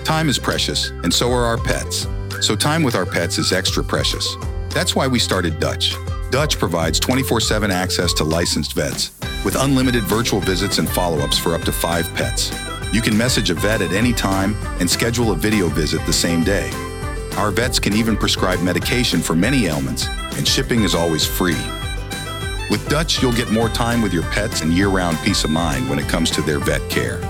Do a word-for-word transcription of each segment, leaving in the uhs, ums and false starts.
Time is precious, and so are our pets. So time with our pets is extra precious. That's why we started Dutch. Dutch provides twenty-four seven access to licensed vets, with unlimited virtual visits and follow-ups for up to five pets. You can message a vet at any time and schedule a video visit the same day. Our vets can even prescribe medication for many ailments, and shipping is always free. With Dutch, you'll get more time with your pets and year-round peace of mind when it comes to their vet care.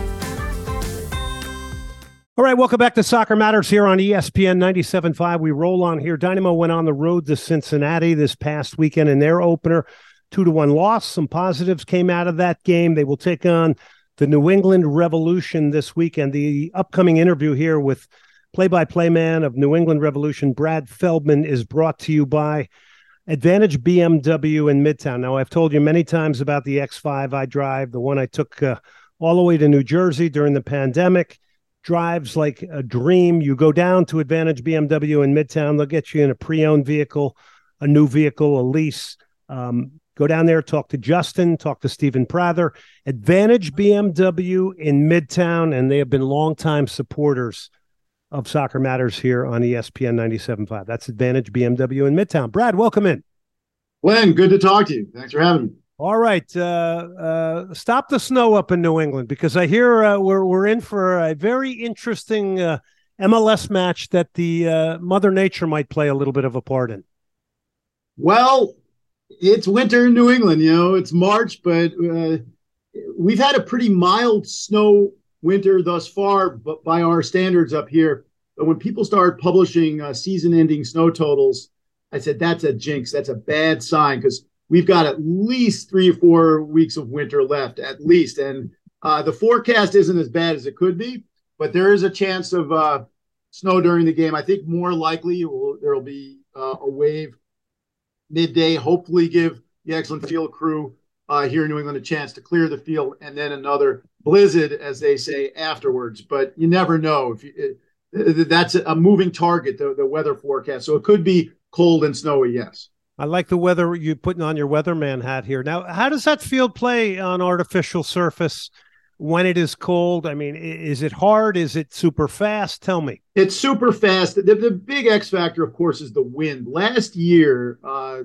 All right, welcome back to Soccer Matters here on E S P N ninety-seven point five. We roll on here. Dynamo went on the road to Cincinnati this past weekend in their opener. Two to one loss. Some positives came out of that game. They will take on the New England Revolution this weekend. The upcoming interview here with play-by-play man of New England Revolution, Brad Feldman, is brought to you by Advantage B M W in Midtown. Now, I've told you many times about the X five I drive, the one I took uh, all the way to New Jersey during the pandemic. Drives like a dream. You go down to Advantage B M W in Midtown. They'll get you in a pre-owned vehicle, a new vehicle, a lease. Um, go down there, talk to Justin, talk to Stephen Prather. Advantage B M W in Midtown, and they have been longtime supporters of Soccer Matters here on E S P N ninety-seven point five. That's Advantage B M W in Midtown. Brad, welcome in. Glenn, good to talk to you. Thanks for having me. All right, uh, uh, stop the snow up in New England, because I hear uh, we're we're in for a very interesting uh, M L S match that the uh, Mother Nature might play a little bit of a part in. Well, it's winter in New England. You know, it's March, but uh, we've had a pretty mild snow winter thus far, but by our standards up here. But when people start publishing uh, season-ending snow totals, I said that's a jinx. That's a bad sign, because we've got at least three or four weeks of winter left, at least. And uh, the forecast isn't as bad as it could be, but there is a chance of uh, snow during the game. I think more likely will, there will be uh, a wave midday, hopefully give the excellent field crew uh, here in New England a chance to clear the field, and then another blizzard, as they say, afterwards. But you never know. If you, it, that's a moving target, the, the weather forecast. So it could be cold and snowy, yes. I like the weather, you putting on your weatherman hat here. Now, how does that field play on artificial surface when it is cold? I mean, is it hard? Is it super fast? Tell me. It's super fast. The, the big X factor, of course, is the wind. Last year, uh,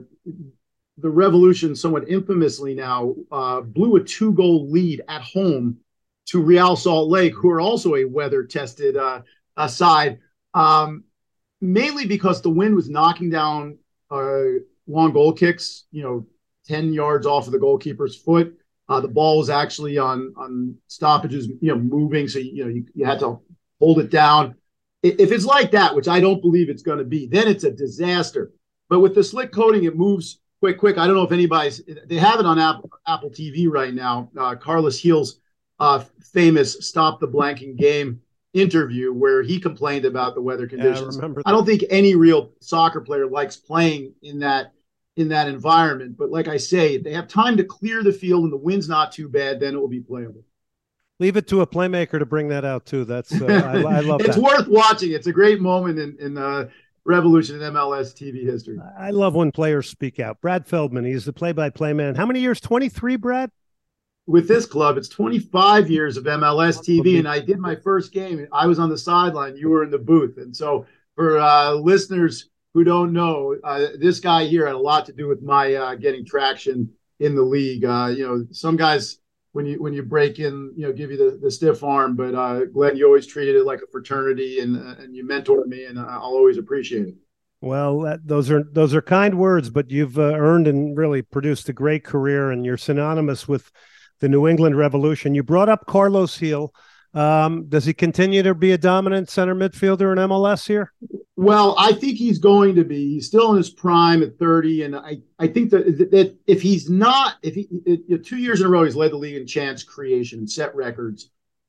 the Revolution, somewhat infamously now, uh, blew a two-goal lead at home to Real Salt Lake, who are also a weather-tested uh, uh, side, um, mainly because the wind was knocking down uh, long goal kicks, you know, ten yards off of the goalkeeper's foot. Uh, the ball was actually on on stoppages, you know, moving. So, you know, you, you had to hold it down. If it's like that, which I don't believe it's going to be, then it's a disaster. But with the slick coating, it moves quick, quick. I don't know if anybody's, they have it on Apple, Apple T V right now. Uh, Carlos Gil's uh, famous Stop the Blanking Game interview, where he complained about the weather conditions. Yeah, I, I don't think any real soccer player likes playing in that in that environment. But like I say, if they have time to clear the field and the wind's not too bad, then it will be playable. Leave it to a playmaker to bring that out too. That's uh, I, I love it's that. It's worth watching. It's a great moment in, in uh, Revolution and M L S T V history. I love when players speak out. Brad Feldman, he's the play-by-play man. How many years? twenty-three, Brad? With this club, it's twenty-five years of M L S T V, and I did my first game. I was on the sideline. You were in the booth. And so for uh, listeners who don't know, uh, this guy here had a lot to do with my uh, getting traction in the league. Uh, you know, some guys, when you when you break in, you know, give you the, the stiff arm. But uh, Glenn, you always treated it like a fraternity, and uh, and you mentored me, and I'll always appreciate it. Well, that, those are those are kind words, but you've uh, earned and really produced a great career, and you're synonymous with the New England Revolution. You brought up Carlos Gil. Um, does he continue to be a dominant center midfielder in M L S here? Well, I think he's going to be. He's still in his prime at thirty, and I, I think that, that if he's not, if he it, two years in a row he's led the league in chance creation and set records.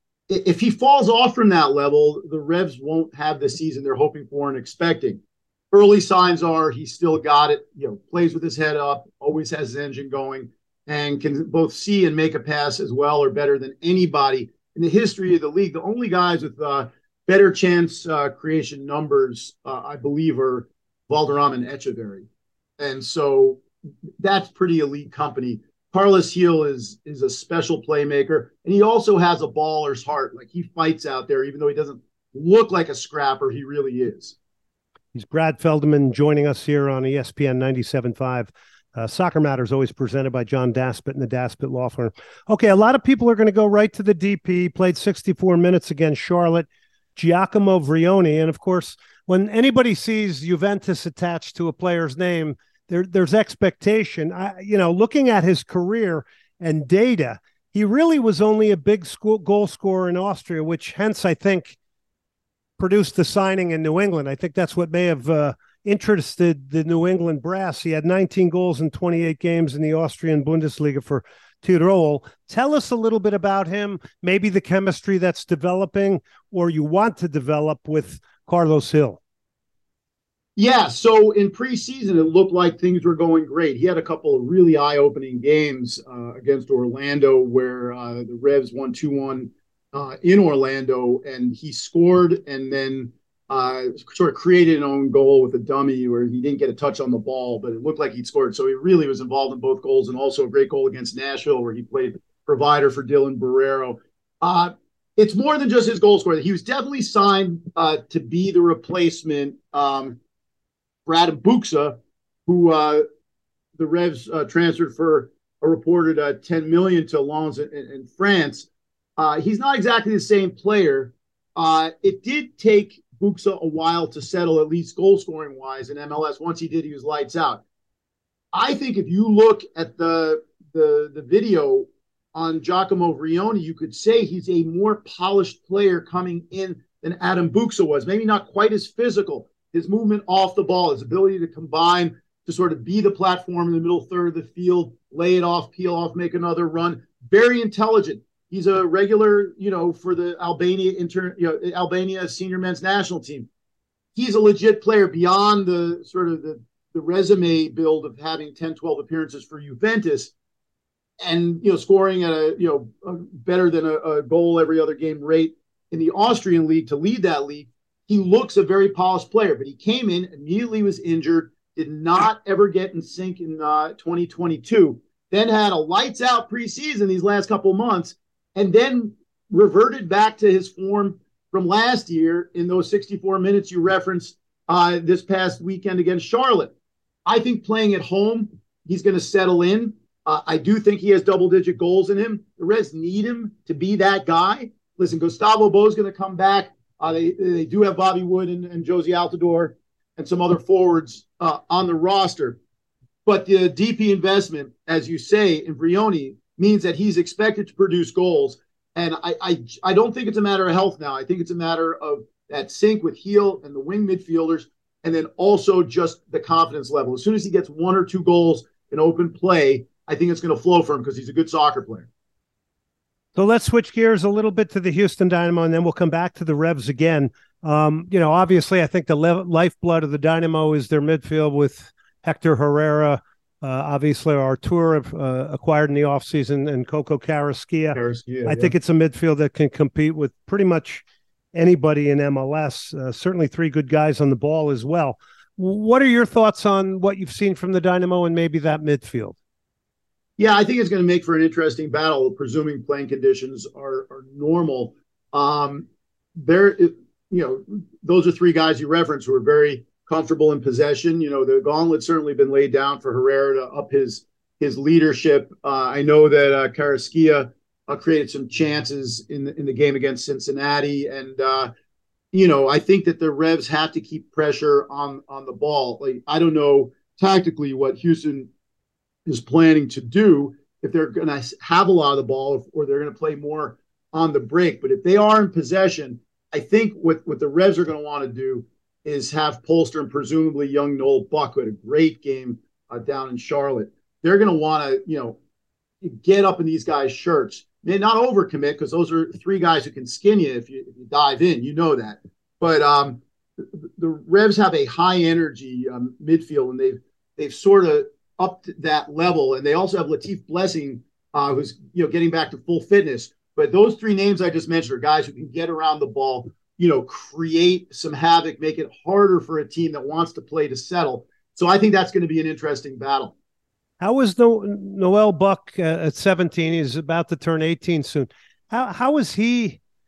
If he falls off from that level, the Revs won't have the season they're hoping for and expecting. Early signs are he's still got it. You know, plays with his head up, always has his engine going, and can both see and make a pass as well or better than anybody in the history of the league. The only guys with uh, better chance uh, creation numbers, uh, I believe, are Valderrama and Echeverry. And so that's pretty elite company. Carlos Gil is is a special playmaker, and he also has a baller's heart. Like, he fights out there, even though he doesn't look like a scrapper. He really is. He's Brad Feldman joining us here on E S P N ninety-seven point five. Uh, Soccer Matters, always presented by John Daspit and the Daspit Law Firm. Okay, a lot of people are going to go right to the D P. Played sixty-four minutes against Charlotte. Giacomo Vrioni. And, of course, when anybody sees Juventus attached to a player's name, there, there's expectation. I, you know, looking at his career and data, he really was only a big school goal scorer in Austria, which hence, I think, produced the signing in New England. I think that's what may have uh, interested the New England brass. He had nineteen goals in twenty-eight games in the Austrian Bundesliga for Tirol. Tell us a little bit about him, maybe the chemistry that's developing or you want to develop with Carlos Gil. Yeah, so in preseason, it looked like things were going great. He had a couple of really eye-opening games uh, against Orlando where uh, the Revs won two one uh, in Orlando, and he scored and then uh, sort of created an own goal with a dummy where he didn't get a touch on the ball, but it looked like he'd scored. So he really was involved in both goals, and also a great goal against Nashville where he played provider for Dylan Barrero. Uh, it's more than just his goal scorer. He was definitely signed uh, to be the replacement um, for Adam Buxa, who uh, the Revs uh, transferred for a reported uh, ten million dollars to Lens in, in France. Uh, he's not exactly the same player. Uh, it did take Buxa a while to settle, at least goal scoring wise, in M L S. Once he did, he was lights out. I think if you look at the the, the video on Giacomo Vrioni, you could say he's a more polished player coming in than Adam Buxa was. Maybe not quite as physical. His movement off the ball, his ability to combine, to sort of be the platform in the middle third of the field, lay it off, peel off, make another run. Very intelligent. He's a regular, you know, for the Albania inter, you know, Albania senior men's national team. He's a legit player beyond the sort of the, the resume build of having ten, twelve appearances for Juventus and, you know, scoring at a, you know, a, better than a, a goal every other game rate in the Austrian league to lead that league. He looks a very polished player, but he came in, immediately was injured, did not ever get in sync in uh, twenty twenty-two, then had a lights-out preseason these last couple months, and then reverted back to his form from last year in those sixty-four minutes you referenced uh, this past weekend against Charlotte. I think playing at home, he's going to settle in. Uh, I do think he has double-digit goals in him. The Reds need him to be that guy. Listen, Gustavo Bo's going to come back. Uh, they they do have Bobby Wood and, and Josie Altidore and some other forwards uh, on the roster. But the D P investment, as you say, in Vrioni means that he's expected to produce goals. And I, I I don't think it's a matter of health now. I think it's a matter of that sync with Gil and the wing midfielders, and then also just the confidence level. As soon as he gets one or two goals in open play, I think it's going to flow for him because he's a good soccer player. So let's switch gears a little bit to the Houston Dynamo, and then we'll come back to the Revs again. Um, you know, obviously, I think the le- lifeblood of the Dynamo is their midfield with Hector Herrera, uh, obviously Artur uh, acquired in the offseason, and Coco Carrasquilla. Carrasquilla I yeah. think it's a midfield that can compete with pretty much anybody in M L S. Uh, certainly three good guys on the ball as well. What are your thoughts on what you've seen from the Dynamo and maybe that midfield? Yeah, I think it's going to make for an interesting battle, presuming playing conditions are, are normal. Um, there, you know, those are three guys you referenced who are very comfortable in possession. You know, the gauntlet's certainly been laid down for Herrera to up his his leadership. Uh, I know that uh, Carrasquilla uh, created some chances in the, in the game against Cincinnati, and uh, you know, I think that the Revs have to keep pressure on on the ball. Like, I don't know tactically what Houston is planning to do, if they're going to have a lot of the ball or they're going to play more on the break. But if they are in possession, I think what, what the Revs are going to want to do is have Polster and presumably young Noel Buck, who had a great game uh, down in Charlotte. They're going to want to, you know, get up in these guys' shirts. May not overcommit, because those are three guys who can skin you if you, if you dive in. You know that. But um, the, the Revs have a high energy um, midfield, and they've they've sort of up to that level. And they also have Latif Blessing, uh, who's, you know, getting back to full fitness. But those three names I just mentioned are guys who can get around the ball, you know, create some havoc, make it harder for a team that wants to play to settle. So I think that's going to be an interesting battle. How is no- Noel Buck uh, at seventeen? He's about to turn eighteen soon. How How is he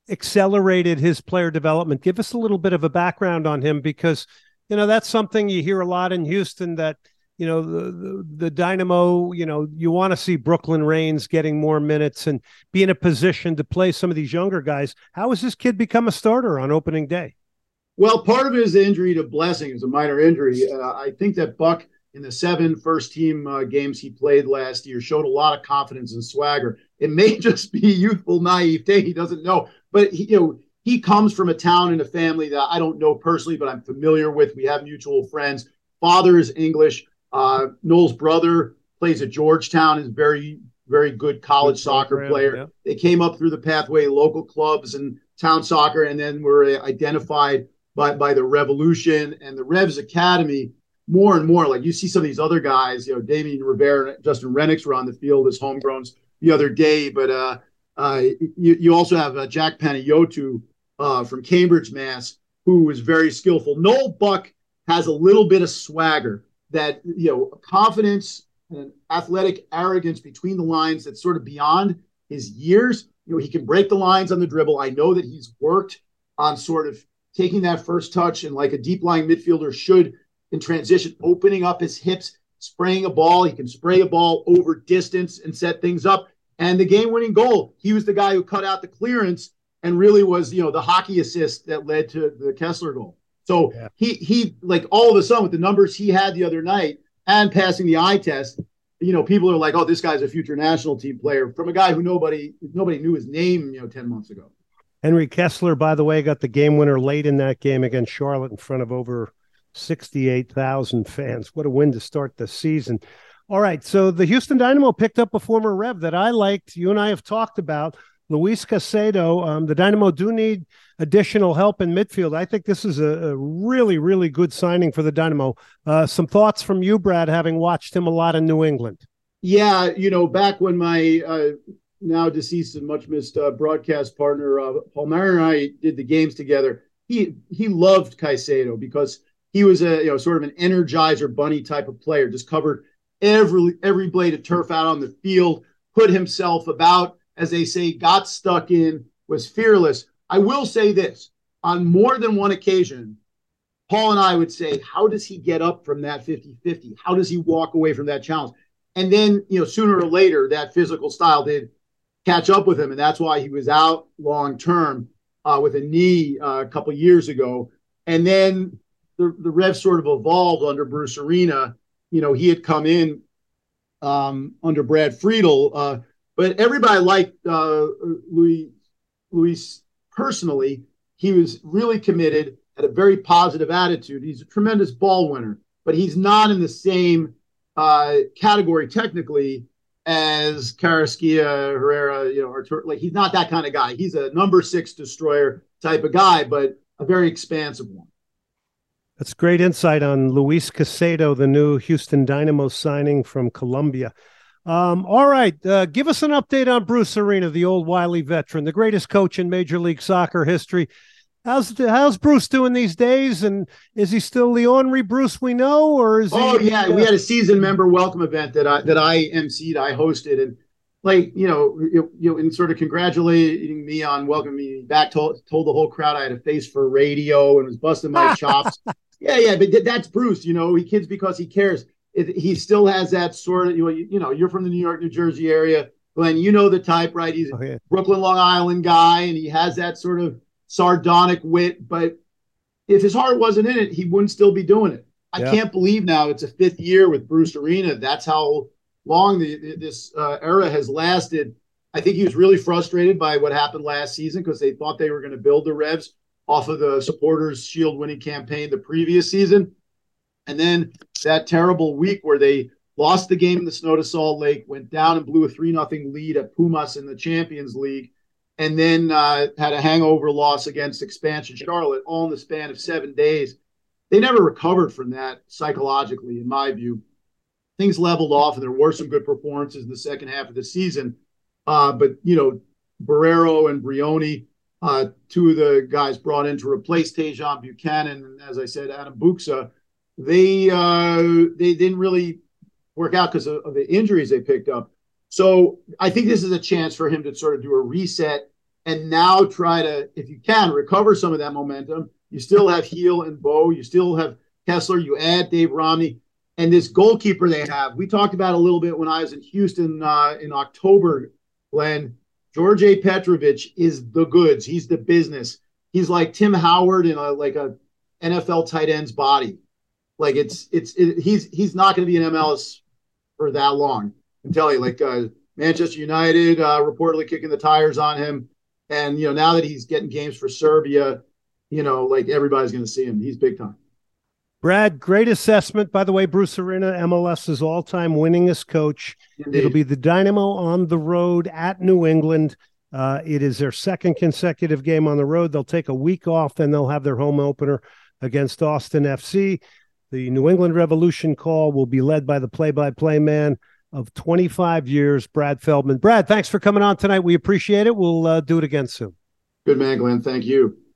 accelerated his player development? Give us a little bit of a background on him, because, you know, that's something you hear a lot in Houston, that, you know, the, the, the Dynamo, you know, you want to see Brooklyn Raines getting more minutes and be in a position to play some of these younger guys. How has this kid become a starter on opening day? Well, part of it is the injury to Blessing. It's a minor injury. Uh, I think that Buck, in the seven first-team uh, games he played last year, showed a lot of confidence and swagger. It may just be youthful naivete. He doesn't know. But, he, you know, he comes from a town and a family that I don't know personally, but I'm familiar with. We have mutual friends. Father is English. Uh, Noel's brother plays at Georgetown, is very, very good college good soccer program, player. Yeah. They came up through the pathway, local clubs and town soccer, and then were identified by, by the Revolution and the Revs Academy more and more. Like, you see some of these other guys, you know, Damien Rivera and Justin Rennicks were on the field as homegrowns the other day, but uh, uh, you, you also have uh, Jack Panayotu uh, from Cambridge, Mass, who is very skillful. Noel Buck has a little bit of swagger, that, you know, confidence and athletic arrogance between the lines that's sort of beyond his years. You know, he can break the lines on the dribble. I know that he's worked on sort of taking that first touch, and like a deep lying midfielder should in transition, opening up his hips, spraying a ball. He can spray a ball over distance and set things up. And the game-winning goal, he was the guy who cut out the clearance and really was, you know, the hockey assist that led to the Kessler goal. So yeah. he, he like, all of a sudden, with the numbers he had the other night and passing the eye test, you know, people are like, oh, this guy's a future national team player, from a guy who nobody nobody knew his name, you know, ten months ago. Henry Kessler, by the way, got the game winner late in that game against Charlotte in front of over sixty-eight thousand fans. What a win to start the season. All right, so the Houston Dynamo picked up a former Rev that I liked. You and I have talked about, Luis Caicedo. Um, the Dynamo do need additional help in midfield. I think this is a, a really, really good signing for the Dynamo. Uh, some thoughts from you, Brad, having watched him a lot in New England. Yeah, you know, back when my uh, now deceased and much missed uh, broadcast partner, uh, Paul Mayer, and I did the games together, he he loved Caicedo because he was a, you know, sort of an Energizer bunny type of player, just covered every every blade of turf out on the field, put himself about, as they say, got stuck in, was fearless. I will say this, on more than one occasion, Paul and I would say, how does he get up from that fifty-fifty? How does he walk away from that challenge? And then, you know, sooner or later, that physical style did catch up with him, and that's why he was out long-term uh, with a knee uh, a couple years ago. And then the, the Revs sort of evolved under Bruce Arena. You know, he had come in um, under Brad Friedel, uh, but everybody liked uh, Luis, Luis personally. He was really committed, had a very positive attitude. He's a tremendous ball winner, but he's not in the same uh, category technically as Carrasquilla, Herrera, you know, Artur- like he's not that kind of guy. He's a number six destroyer type of guy, but a very expansive one. That's great insight on Luis Caicedo, the new Houston Dynamo signing from Colombia. Um, all right, uh, give us an update on Bruce Arena, the old wily veteran, the greatest coach in Major League Soccer history. How's how's Bruce doing these days? And is he still the ornery Bruce we know, or is he? Oh yeah, uh, we had a season member welcome event that I that I emceed, I hosted, and like you know, you, you know, and sort of congratulating me on welcoming me back. Told told the whole crowd I had a face for radio and was busting my chops. Yeah, yeah, but that's Bruce. You know, he kids because he cares. It, he still has that sort of, you know, you, you know, you're from the New York, New Jersey area, Glenn. You know the type, right? He's a oh, yeah. Brooklyn, Long Island guy, and he has that sort of sardonic wit. But if his heart wasn't in it, he wouldn't still be doing it. I yeah. can't believe now it's a fifth year with Bruce Arena. That's how long the, this uh, era has lasted. I think he was really frustrated by what happened last season because they thought they were going to build the Revs off of the Supporters Shield winning campaign the previous season. And then that terrible week where they lost the game in the snow to Salt Lake, went down and blew a three nothing lead at Pumas in the Champions League, and then uh, had a hangover loss against expansion Charlotte all in the span of seven days. They never recovered from that psychologically, in my view. Things leveled off, and there were some good performances in the second half of the season. Uh, but, you know, Barrero and Brioni, uh, two of the guys brought in to replace Tejan Buchanan, and as I said, Adam Buxa, they uh, they didn't really work out because of, of the injuries they picked up. So I think this is a chance for him to sort of do a reset and now try to, if you can, recover some of that momentum. You still have Heel and Bo. You still have Kessler. You add Dave Romney. And this goalkeeper they have, we talked about a little bit when I was in Houston uh, in October, Glenn. George Petrovic is the goods. He's the business. He's like Tim Howard in a like a N F L tight end's body. Like it's it's it, he's he's not going to be in M L S for that long. I can tell you, like uh, Manchester United uh, reportedly kicking the tires on him, and you know now that he's getting games for Serbia, you know like everybody's going to see him. He's big time. Brad, great assessment. By the way, Bruce Arena, MLS's all-time winningest coach. Indeed. It'll be the Dynamo on the road at New England. Uh, it is their second consecutive game on the road. They'll take a week off, then they'll have their home opener against Austin F C. The New England Revolution call will be led by the play-by-play man of twenty-five years, Brad Feldman. Brad, thanks for coming on tonight. We appreciate it. We'll uh, do it again soon. Good man, Glenn. Thank you.